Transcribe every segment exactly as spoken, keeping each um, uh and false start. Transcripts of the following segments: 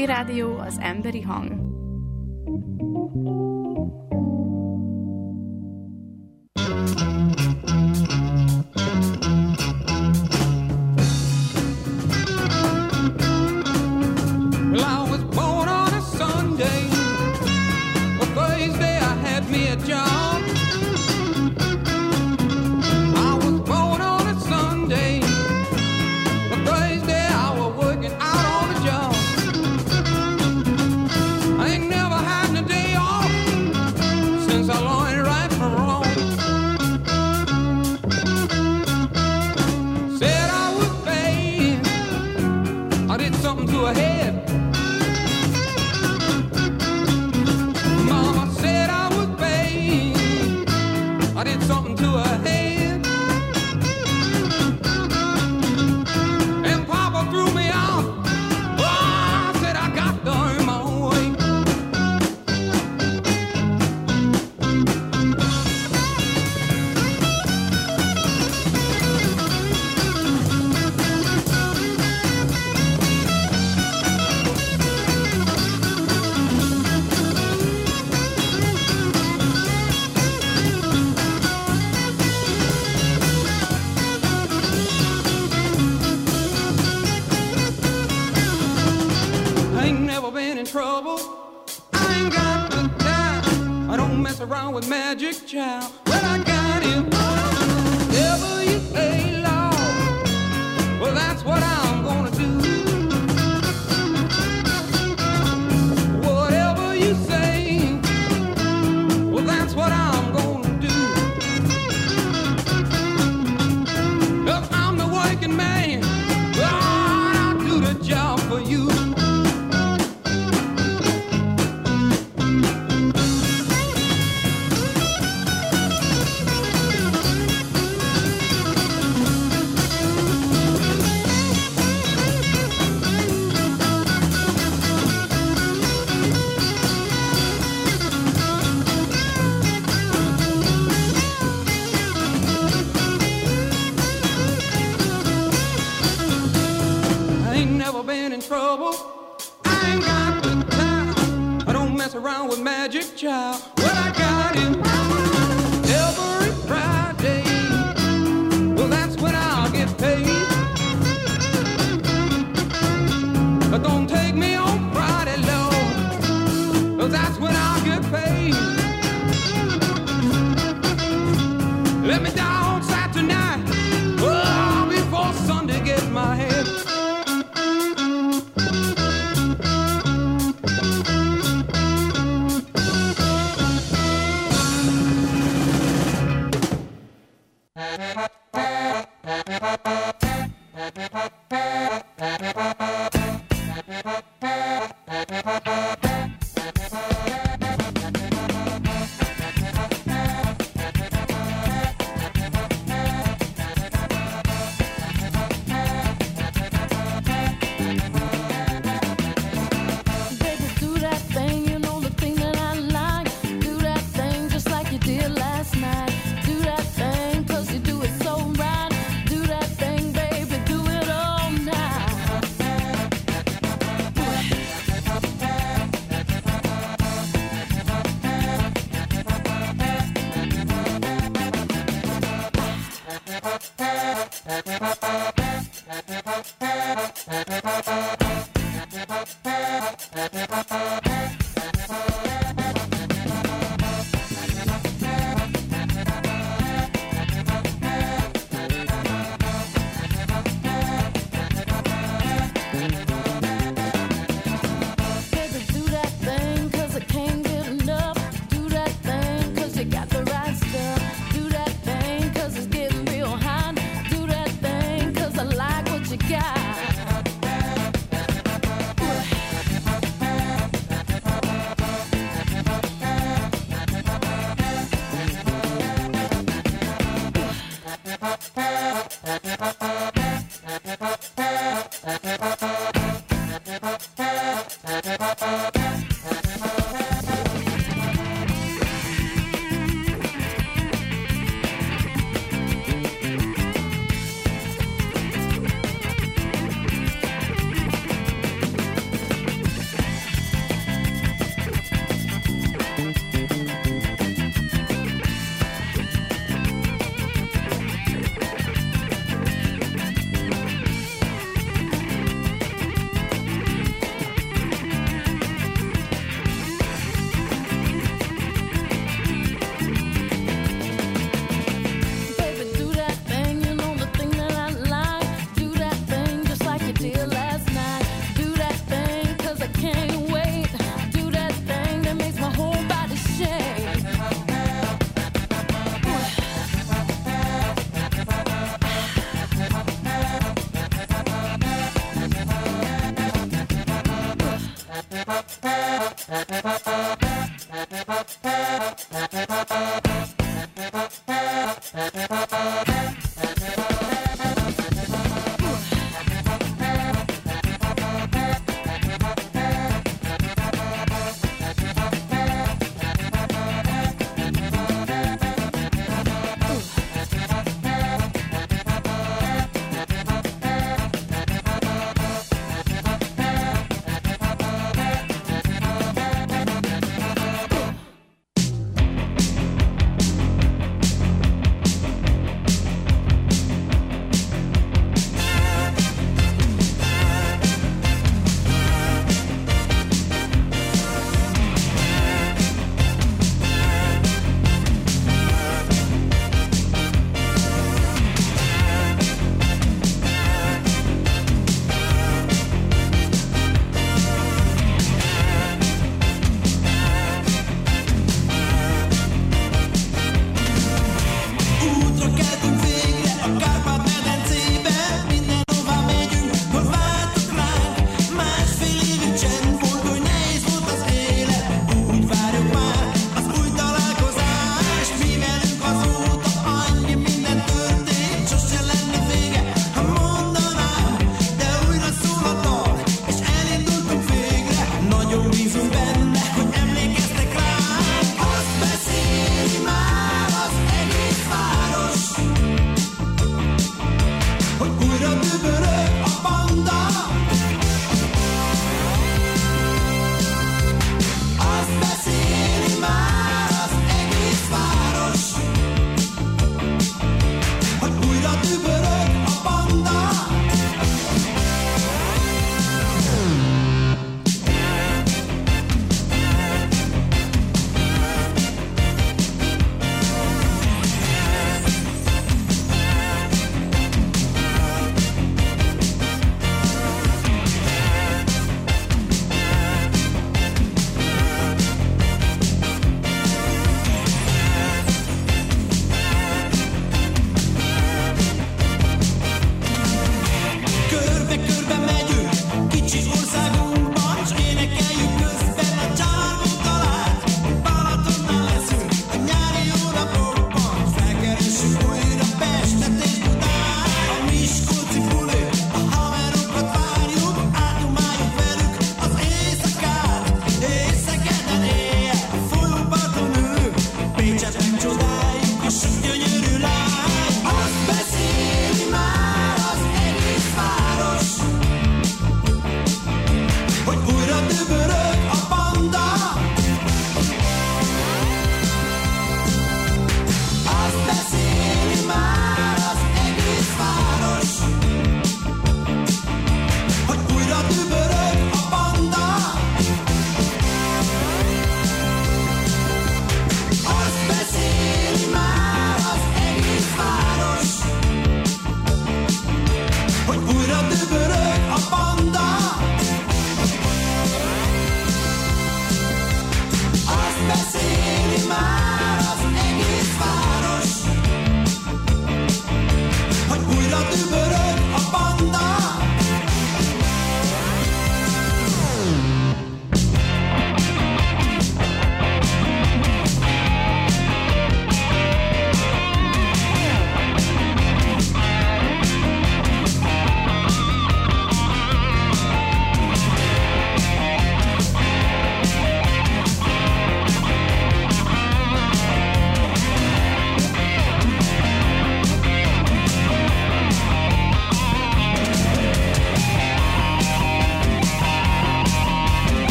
Country Radio az emberi hang. Well, I was born on a Sunday. Well, Thursday I had me a job. I was born on a Sunday. Well, Thursday I was working out on the job. I ain't never had a day off since I learned right from wrong. Said I was bad. I did something to her head. Mama said I was bad. I did something to her head. And Papa threw me out. Oh, I said I got to earn my own way. I ain't never been in trouble. I ain't got the time. I don't mess around with Magic Child. Well, I got him. Whatever you say, Lord. Well, that's what I'm gonna do. Whatever you say. Well, that's what I'm gonna do. 'Cause I'm the working man. Oh, I'll do the job for you. I ain't never been in trouble. I ain't got the time. I don't mess around with Magic Child. Well, I got him every Friday. Well, that's when I'll get paid. But don't take me on Friday, Lord. 'Cause that's when I'll get paid. Let me down Saturday night. Oh, before Sunday get my head.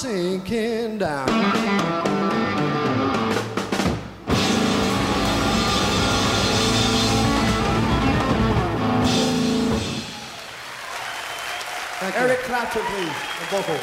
sinking down. Eric Clapton, please, the vocal.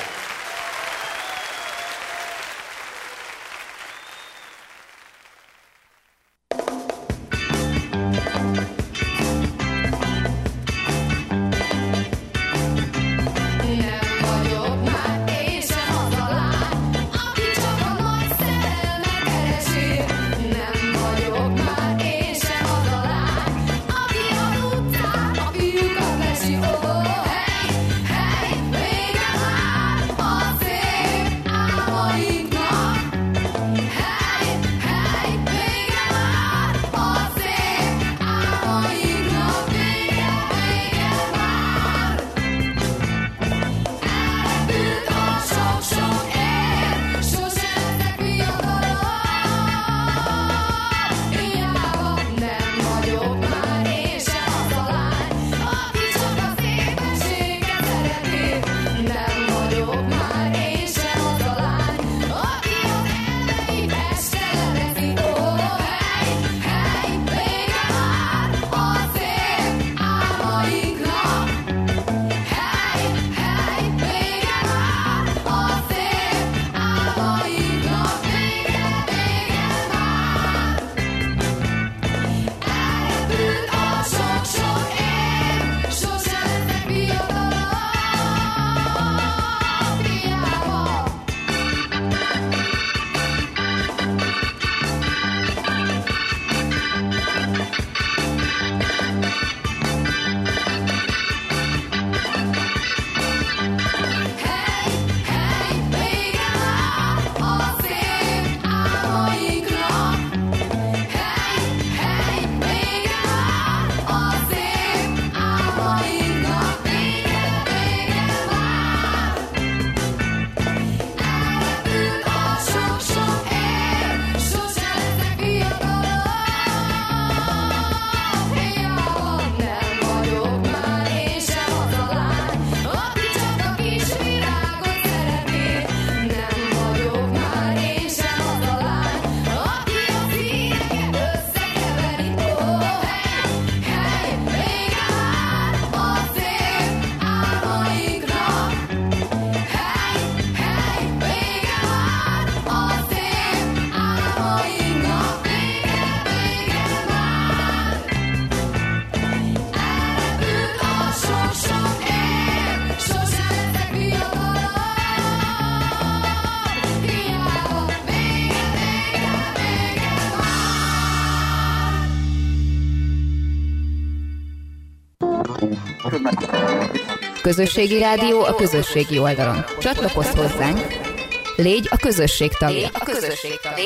Közösségi rádió a közösségi oldalon. Csatlakozz hozzánk, légy a közösség tagja. A közösség tagja.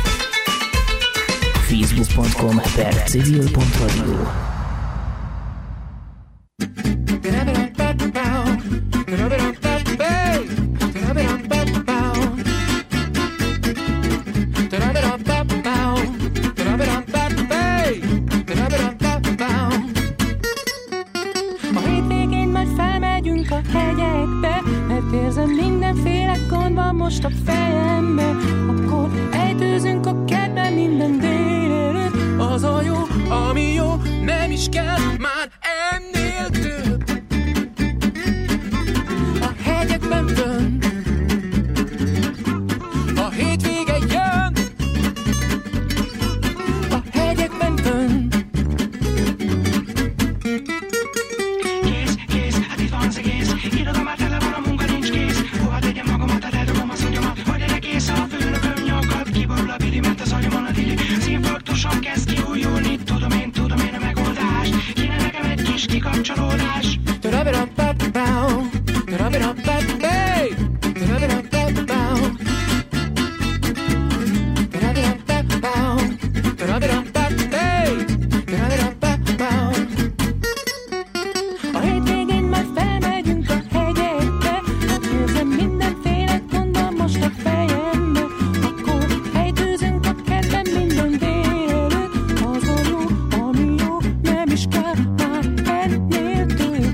facebook pont com per civil pont radio. Most a fejembe, akkor ejtőzünk a kertben minden délelőtt. Az a jó, ami jó, nem is kell már ennél több. A hegyekben fönn, a hétvége jön. A hegyekben fönn. Kész, kész, hát itt van az egész. Irodalom már tele van, a munka nincs kész. Hova tegyem magamat, eldobom az agyamat. Hogy egész a főnököm nyakad. Kiborul a bili, mert az agyamon a dili. Az infarktusom kezd kiújulni. Tudom én, tudom én a megoldást. Kéne nekem egy kis kikapcsolódás. Tarabirapapapau, tarabirapapapay, tarabirapapapau, tarabirapapapau, tarabirapapapay, tarabirapapapau. A hétvégén már felmegyünk a hegyekbe, hát érzem mindenféle gondol most a fejembe. Akkor helytőzünk a kertben minden délelőtt. Az a jó, ami jó, nem is kell már ennél több.